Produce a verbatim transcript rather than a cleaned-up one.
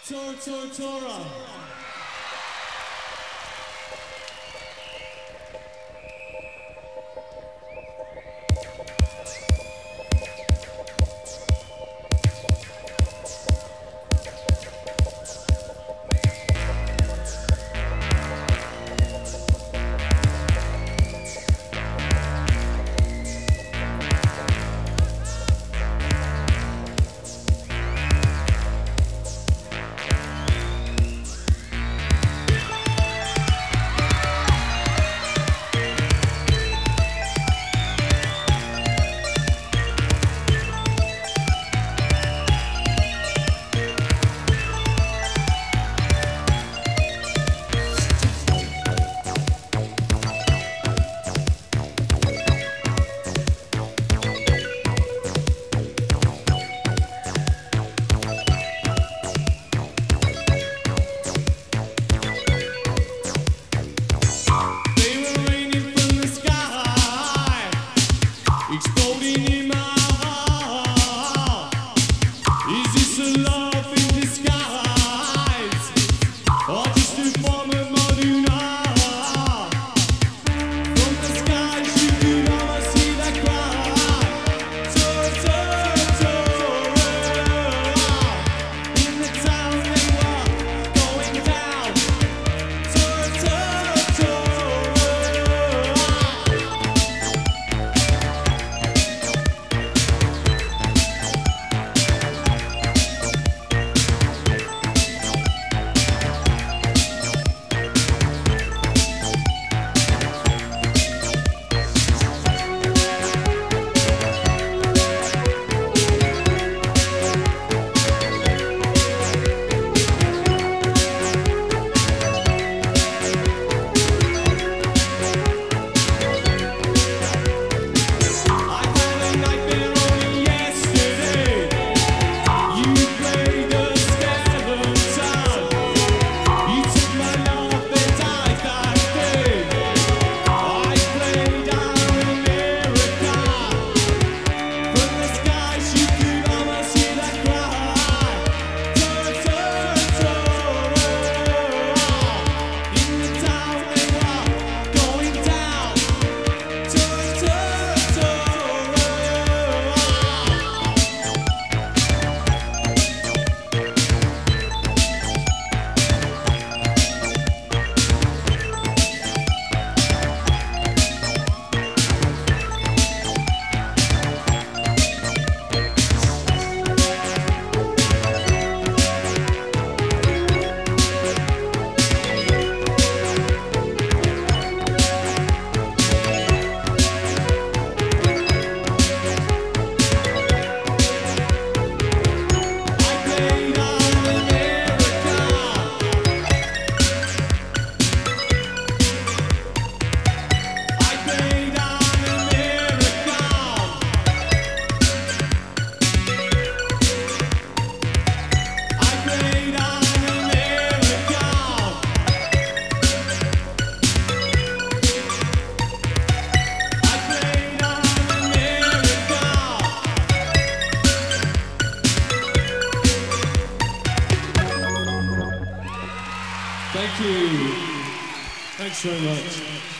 Tora, Tora, Tora. Exploding in my heart. Is this a love in disguise, or just a form of modern art? From the skies you could almost see that cry. Tora, Tora, Tora. In the town they were going down. Tora, Tora, Tora. Thank you. Thanks very much.